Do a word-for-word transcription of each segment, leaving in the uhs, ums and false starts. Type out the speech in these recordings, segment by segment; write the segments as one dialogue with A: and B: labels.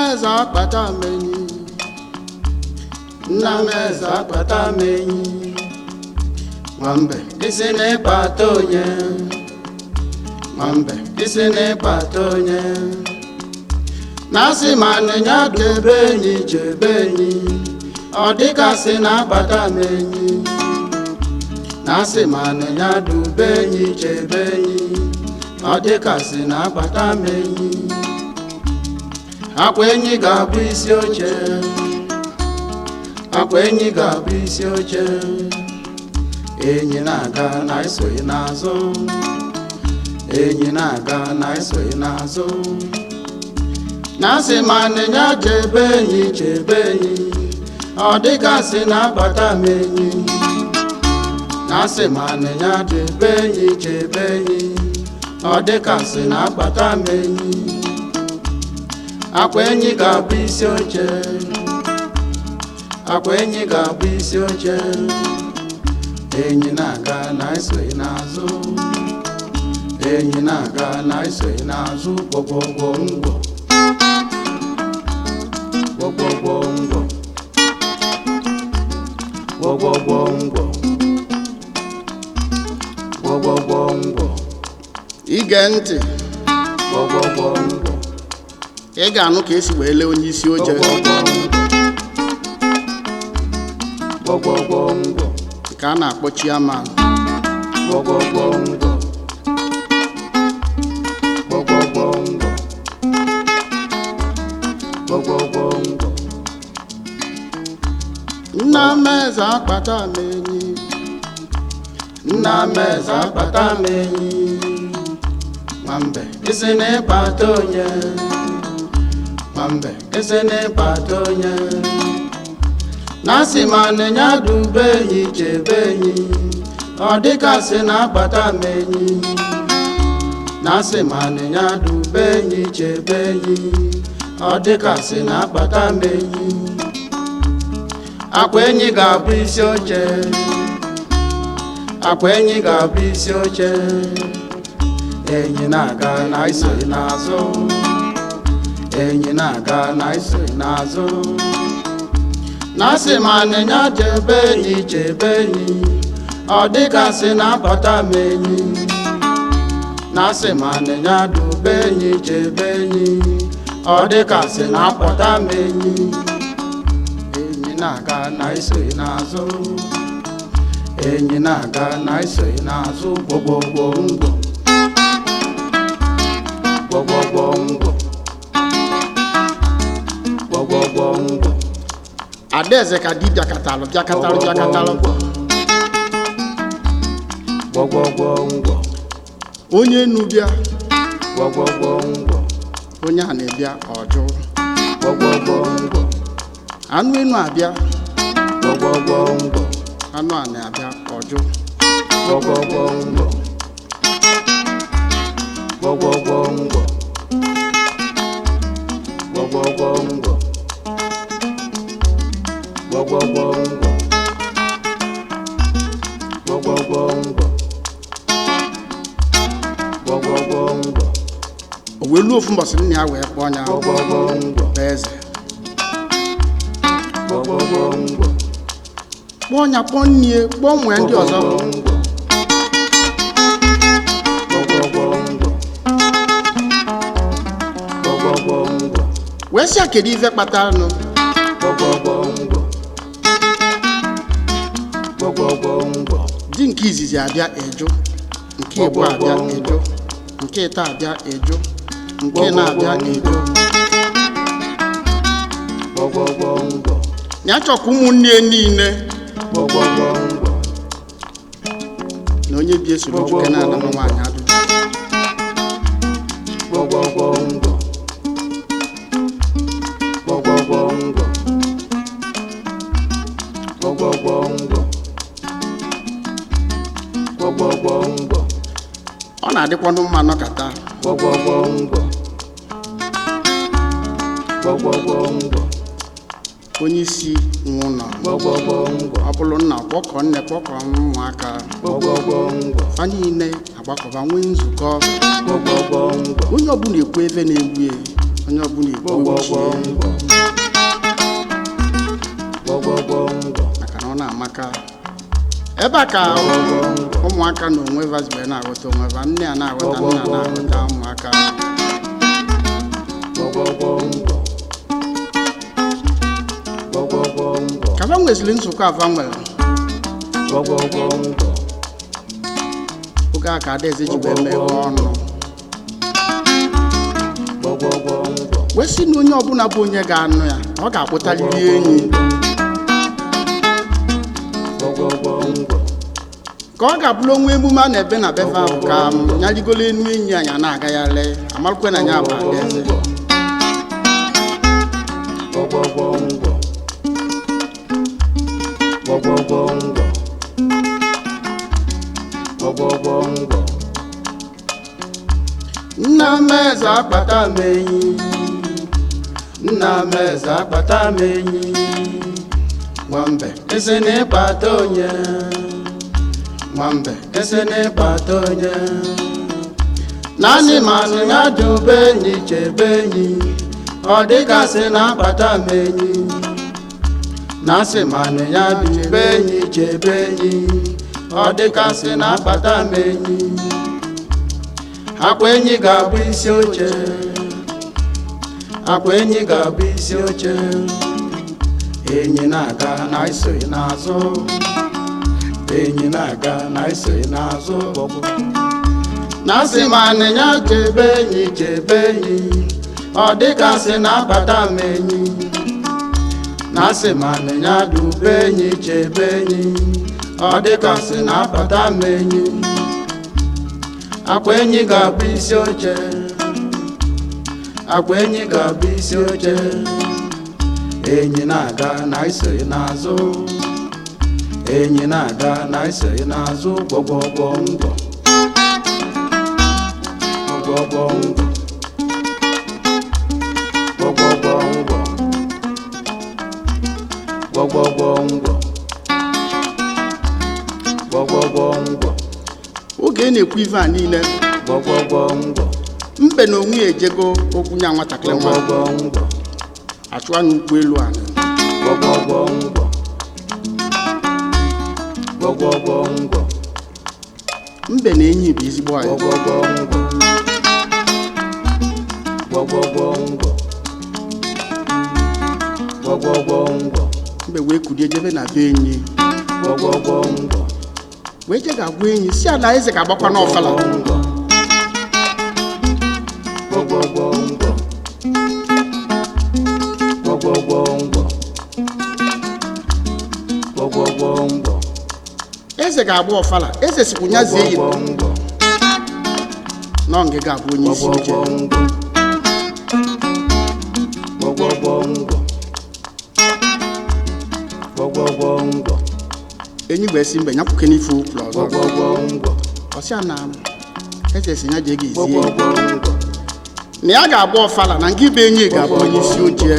A: Nnameza akpata menyi Nnameza akpata menyi Mwambe isi n'ịkpata onye Mwambe isi n'ịkpata onye Nasi manenya debe enyi chebe enyi Ọ dịka si na-akpata menyi Nasi manenya dube enyi chebe enyi Ọ dịka si na-akpata menyi Akwa enyi ga-abụ isi oche Akwa enyi ga-abụ isi oche Enyi na-aga na isoghị n'azụ Enyi na-aga na isoghị n'azụ Nasi manenya chebe enyi chebe enyi Ọ dịka si na-akpata m enyi Nasi manenya chebe enyi chebe enyi Ọ dịka si na-akpata m enyi Akwa enyi ga-abụ isi oche Akwa enyi ga-abụ isi oche Enyi na-aga na isoghị n'azụ Enyi na-aga na isoghị n'azụ Gbọgbọgbọ ngwọ Gbọgbọgbọ ngwọ Gbọgbọgbọ ngwọ Gbọgbọgbọ ngwọ Ige ntị Gbọgbọgbọ ngwọ Ị ga-anụ ka esi wee lee onye isi oche Gbọgbọgbọ ngwọ ka a na-akpọ chairman Gbọgbọgbọ ngwọ Gbọgbọgbọ ngwọ Gbọgbọgbọ ngwọ Nnameza akpata m enyi Nnameza akpata m enyi Nwambe isi n'ịkpata onye Nwambe isi n'ịkpata onye Nasi manenya dube enyi chebe enyi Ọ dịka si na-akpata m enyi Nasi manenya dube enyi chebe enyi Ọ dịka si na-akpata m enyi Akwa enyi ga-abụ isi oche Akwa enyi ga-abụ isi oche Enyi na-aga na isoghị n'azụ Enyi na-aga na isoghị n'azụ Nasi manenya chebe enyi chebe enyi Ọ dịka si na-akpata m enyi Nasi manenya dube enyi chebe enyi Ọ dịka si na-akpata m enyi Enyi na-aga na isoghị n'azụ Enyi na-aga na isoghị n'azụ Gbọgbọgbọ ngwọ Gbọgbọgbọ ngwọ Gbọgbọgbọ ngwọ Adaeze ka dibịa katalụ bịa katalụ bịa katalụ Gbọgbọgbọ ngwọ Onye enu bịa Gbọgbọgbọ ngwọ Onye a na-ebịa ọjụ Gbọgbọgbọ ngwọ Anụ enu abịa Gbọgbọgbọ ngwọ Anụ a na-abịa ọjụ Gbọgbọgbọ ngwọ Gbọgbọgbọ ngwọ Gbọgbọgbọ ngwọ Gbọgbọgbọ ngwọ Gbọgbọgbọ ngwọ Gbọgbọgbọ ngwọ O wee luo ofu mbọsị nna ya wee kpọọ ya Gbọgbọgbọ ngwọ eze Gbọgbọgbọ ngwọ Kpọọ ya kpọọ nnie kpọọ nwee ndị ọzọ Gbọgbọgbọ ngwọ Gbọgbọgbọ ngwọ Wee sị ya kedu ife kpatara nụ Gbọgbọgbọ ngwọ Gbọgbọgbọ ngwọ Di nke izizi abịa eju Nke igbo abịa eju Nke ịta abịa eju Nke na-abịa eju Gbọgbọgbọ ngwọ Ya chọkwa ụmụnne niile Gbọgbọgbọ ngwọ Na onye bi esoro juke na ala nwaanyị adụ Gbọgbọgbọ ngwọ Gbọgbọgbọ ngwọ Gbọgbọgbọ ngwọ Gbọgbọgbọ ngwọ Ọ na-adịkwanụ mma nọkata Gbọgbọgbọ ngwọ Gbọgbọgbọ ngwọ Onye isi nwụnọ Gbọgbọgbọ ngwọ Ọ bụrụ nna kpọkọ nne kpọkọ ụmụaka Gbọgbọgbọ ngwọ Fa niile agbakọba nwee nzukọ Gbọgbọgbọ ngwọ Onye ọbụla ekwu ebe na-egbu onye ọbụla igbo maka na ọ na-amaka ebe a ka ụmụaka na onwe vazibe na-aghọta onwe va nne a na-aghọta nna na-aghọta ụmụaka ka va nwezili nzukọ ava nwere oge a ka adaeze jibe meghe ọnụ wee sị na onye ọbụla bụ onye ga-anụ ya ọ ga-akpụtaliri enyi ka ọ ga-abụrụ onwe emume a na-ebe na befe ahụ ka ya rigolo enu enyi anyị na-aga ya lee amarụkwe na ya bụ adaeze nna m eze akpata m enyi nna m eze akpata m enyi nwambe ese na-ịkpata onye nwambe ese na-ịkpata onye naanị manụ ya dube enyi chebe enyi ọ dịgasị na-akpata m enyi na-asị manụ ya dube enyi chebe enyi ọ dịgasị na-akpata m enyi akwa enyi ga-abụ isi oche akwa enyi ga-abụ isi oche enyi na-aga na isoghị n'azụ enyi na-aga na isoghị n'azụ na-asị ma anịnya chebe enyi chebe enyi ọ dịgasị na-akpata m enyi na-asị ma anịnya dube enyi chebe enyi ọ dịgasị na-akpata m enyi akwa enyi ga-abụ isi oche akwa enyi ga-abụ isi oche enyi na-aga na isoghị n'azụ enyi na-aga na isoghị n'azụ gbọgbọgbọ ngwọ gbọgbọgbọ ngwọ gbọgbọgbọ ngwọ gbọgbọgbọ ngwọ gbọgbọgbọ ngwọ oge ị na-ekwu ife a niile mbe na onwe ya ejego okwu nya nwatakịrị nwa achụwa n'ụkwụ elu ala mbe na enyi bụ ezigbo anyị mbe wee kulie jebe na be enyi wee je ga-agwa enyi si ala eze ga-agbakwa n'ọfala eze ga-agba ọfala eze sikwu nyazie yi nọ nge ga-abụ onye isi oche enyi bụ esi mbe nyapụke n'ife ụkwụ ọzọ ọsịa na eze si ya jee ga ezie na ya ga-agba ọfala na nke ibe enyi ga-abụ onye isi oche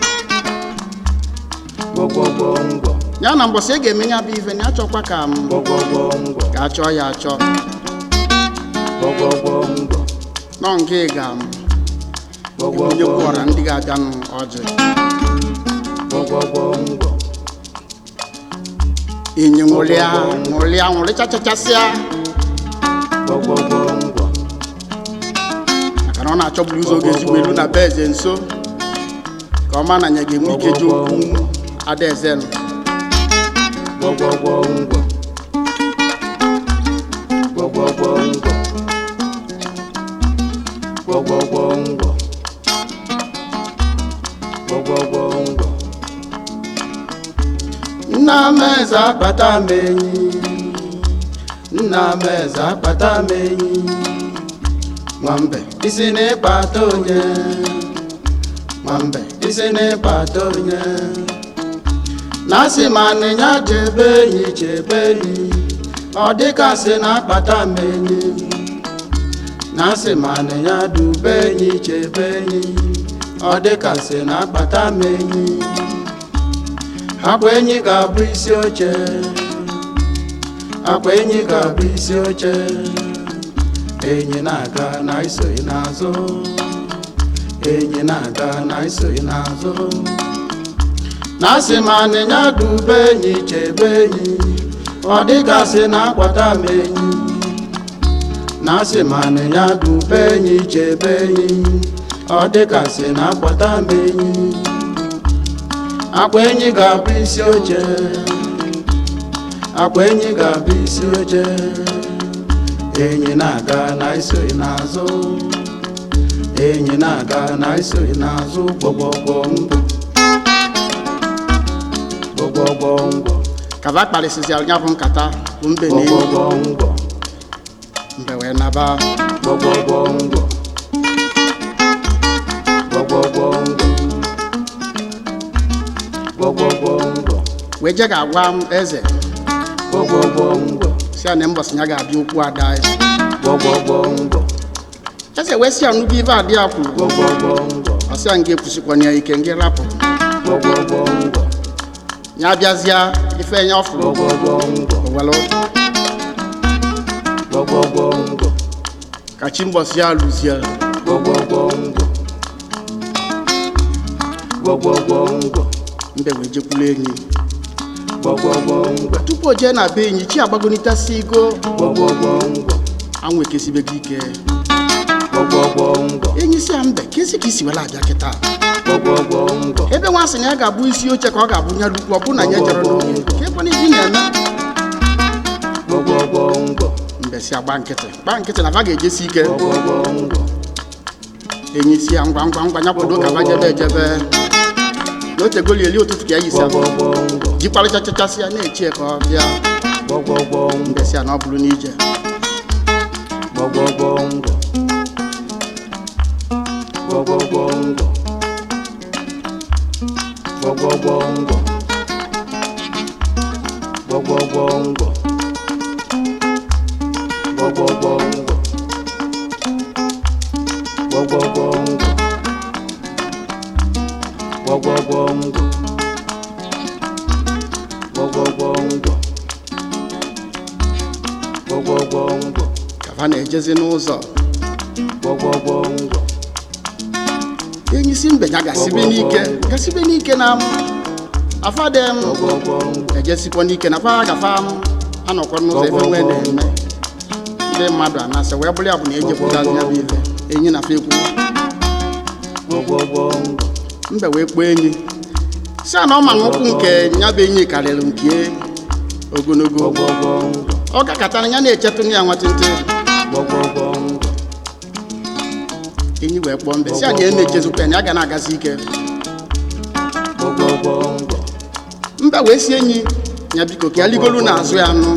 A: ya na mbọsị ị ga-eme ya bụ ife na ya chọkwa ka m ka achọ ya achọ nọ nke ga m onye kwọra ndị ga-abịa n'ọjị enyi nwụrịa nwụrịa nwụrịchachachasịa maka na ọ na-achọburu ụzọ oge ezigbo elu na be eze nso ka ọ ma na ya ga-enwe ike ji okwu adaeze nọ nna m eze akpata m enyi nna m eze akpata m enyi nwambe isi na-ịkpata onye nwambe isi na-ịkpata onye na-asị ma anịnya chebe enyi chebe enyi ọ dịgasị na-akpata m enyi na-asị ma anịnya dube enyi chebe enyi ọ dịgasị na-akpata m enyi akwa enyi ga-abụ isi oche akwa enyi ga-abụ isi oche enyi na-aga na isoghị n'azụ enyi na-aga na isoghị n'azụ na-asị ma anịnya dube enyi chebe enyi ọ dịgasị na-akwata m enyi na-asị ma anịnya dube enyi chebe enyi ọ dịgasị na-akwata m enyi akwa enyi ga-abụ isi oche akwa enyi ga-abụ isi oche enyi na-aga na isoghị n'azụ enyi na-aga na isoghị n'azụ gbọgbọgbọ ngwọ gbọgbọgbọ ngwọ
B: kaba kparịsịsị ya bụ nkata bụ mbe na
A: gbọgbọgbọ ngwọ
B: mbe wee naba
A: gbọgbọgbọ ngwọ gbọgbọgbọ ngwọ gbọgbọgbọ ngwọ
B: wee je ga-agwa m eze
A: gbọgbọgbọ ngwọ
B: si ya na mbọsị ya ga-abịa okwu ada eze
A: gbọgbọgbọ ngwọ
B: eze wee si ya nnukwu ibe adị ya kwuru
A: gbọgbọgbọ ngwọ
B: ọsị ya nga ekwusikwana ya ike nga rapụ
A: gbọgbọgbọ ngwọ
B: ya bịazịa ife ya ọfụrụ
A: gbọgbọgbọ ngwọ
B: owelu
A: gbọgbọgbọ ngwọ
B: ka chi mbọsị ya lụzie
A: gbọgbọgbọ ngwọ gbọgbọgbọ ngwọ
B: mbe wee jekwulu enyi
A: gbọgbọgbọ ngwọ
B: tupu o jee na be enyi chi agbagonitasi igo
A: gbọgbọgbọ ngwọ
B: anwụ ekesibego ike
A: gbọgbọgbọ ngwọ
B: enyi si ya mbe kesi ka isi wela abịa kịta
A: gbọgbọgbọ ngwọ
B: ebe nwa sị na ya ga-abụ isi oche ka ọ ga-abụ nya lukwu ọ bụ na ya jere n'oge ka ekwena ibi na-eme
A: gbọgbọgbọ ngwọ
B: mbe si agba nkịtị gba nkịtị na va ga-ejesi ike
A: gbọgbọgbọ ngwọ
B: enyi si ya ngwa ngwa ngwa ya kwado ka va jebe ejebe n'otegoli eli ụtụtụ ka ya yisi ahụ
A: gbọgbọgbọ ngwọ
B: jikwarịcha chachasị ya na-echie ka ọ bịa
A: gbọgbọgbọ ngwọ
B: mbe si ya na ọ bụrụ n'ije
A: gbọgbọgbọ ngwọ gbọgbọgbọ ngwọ gbọgbọgbọ ngwọ gbọgbọgbọ ngwọ gbọgbọgbọ ngwọ gbọgbọgbọ ngwọ gbọgbọgbọ ngwọ gbọgbọgbọ ngwọ gbọgbọgbọ ngwọ
B: ka va na-ejezi n'ụzọ
A: gbọgbọgbọ ngwọ
B: enyi si mbe ya gasibe n'ike gasibe n'ike na m afade m
A: gbọgbọgbọ ngwọ
B: ejesikwa n'ike na fa gafa m anọkwa n'ụzọ ebe nwee na-eme ndị mmadụ anasị wee bụrụ ya bụ na ejepụtazi ya bụ ife enyi na fa ekwu
A: gbọgbọgbọ ngwọ
B: mbe wee kpọọ enyi si a na ọ ma na ụkwụ nke ya bụ enyi karịrị nke ogologo
A: gbọgbọgbọ ngwọ
B: ọ gakọtara ya na-echetụ ya nwatịntị
A: gbọgbọgbọ ngwọ
B: enyi wee kpọọ mbe si anyị na-echezikwa ya na ya ga na-agazi ike
A: gbọgbọgbọ ngwọ
B: mbe wee si enyi ya biko ka ya ligolu n'azụ ya nụ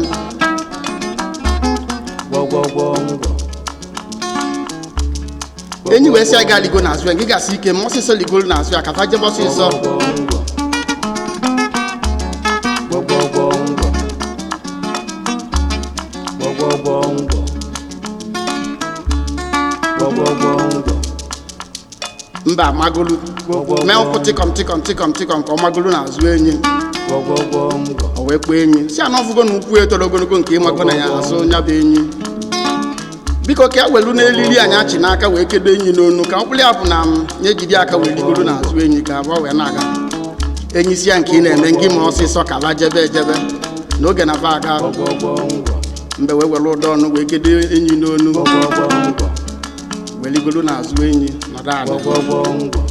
A: gbọgbọgbọ ngwọ
B: enyi wee si ya ga ligo n'azụ ya gị gasị ike ma ọsịsọ ligolu n'azụ ya ka fa jebe ọsịsọ
A: gbọgbọgbọ ngwọ gbọgbọgbọ ngwọ gbọgbọgbọ ngwọ
B: mba amagolu mee ụkwụ tịkọm tịkọm tịkọm tịkọm ka ọ magolu n'azụ enyi
A: gbọgbọgbọ ngwọ
B: o wee kpọọ enyi si ana ọfụgo na ukwu etoro ogologo nke ịmago na ya azụ ya bụ enyi biko ka ya welu n'elili anyị achị n'aka wee kedo enyi n'onu ka ọ bụrụ ya bụ na m na-ejide aka wee ligoro n'azụ enyi ka abụọ wee na-aga enyi si ya nke ị na-eme ngị ma ọsịsọ ka ba jebe ejebe n'oge na va aga
A: gbọgbọgbọ ngwọ
B: mbe wee were ụdọ ọnụ wee kedo enyi n'onu
A: gbọgbọgbọ ngwọ
B: wee ligoro n'azụ enyi nọdụ ala
A: gbọgbọgbọ ngwọ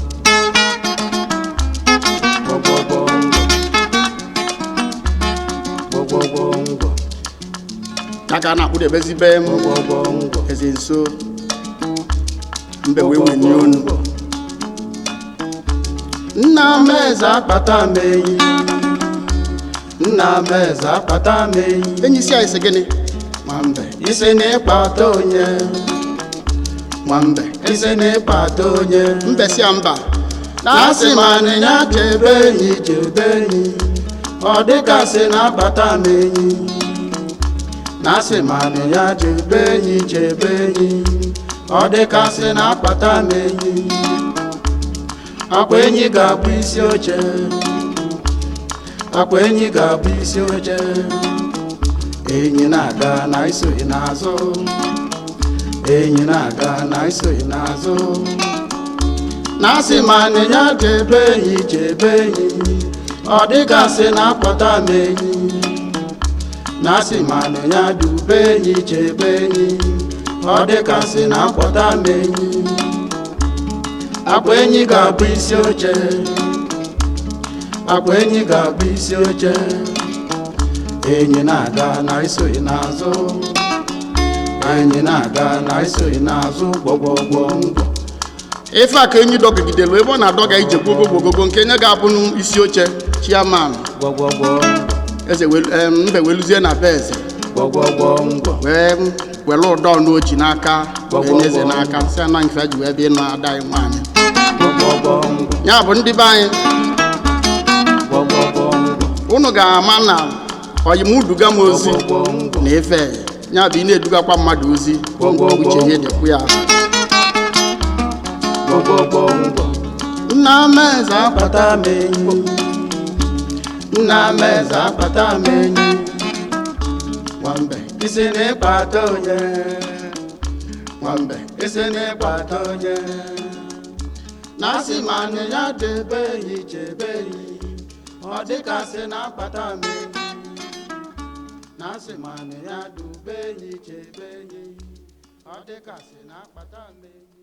A: gbọgbọgbọ ngwọ gbọgbọgbọ ngwọ
B: ya ka a na-akpụdebezi be m
A: gbọgbọgbọ ngwọ
B: eze nso mbe wee wenye onu
A: nna m eze akpata m enyi nna m eze akpata m enyi
B: enyi si anyị sị gịnị
A: nwambe isi na ịkpata onye nwambe isi na ịkpata onye
B: mbe si ya mba
A: na-asị ma anịnya chebe enyi chebe enyi ọ dịgasị na-akpata m enyi na-asị ma anịnya chebe enyi chebe enyi ọ dịgasị na-akpata m enyi akwa enyi ga-abụ isi oche akwa enyi ga-abụ isi oche enyi na-aga na isoghị n'azụ enyi na-aga na isoghị n'azụ na asị ma na ya chebe enyi chebe enyi ọ dịgasị na-akpọta m enyi na asị ma na ya dube enyi chebe enyi ọ dịgasị na-akpọta m enyi akwa enyi ga-abụ isi oche akwa enyi ga-abụ isi oche enyi na-aga na isoghị n'azụ enyi na-aga na isoghị n'azụ gbọgbọgbọ ngwọ
B: ife a ka enyi dọgidelu ebe ọ na-adọga ije gbogogogogo nke nye ga-abụ isi oche chairman
A: gbọgbọgbọ
B: eze mbe weluzie na be eze
A: gbọgbọgbọ ngwọ
B: wee were ụdọ n'oji n'aka wee eze n'aka si ana nke ji wee bịa ịnụ ada anyị nwaanyị
A: gbọgbọgbọ ngwọ
B: ya bụ ndị be anyị
A: gbọgbọgbọ ngwọ
B: unu ga-ama na oyimuduga m ozi na ife ya bụ ị na-edugakwa mmadụ ozi uche ya dịkwu ya
A: nna m eze akpata m enyi nna m eze akpata m enyi nwambe isi na-ịkpata onye nwambe isi na-ịkpata onye na asị ma na ya debe enyi chebe enyi ọ dịgasị na-akpata m enyi na asị ma na ya dube enyi chebe enyi ọ dịgasị na-akpata m enyi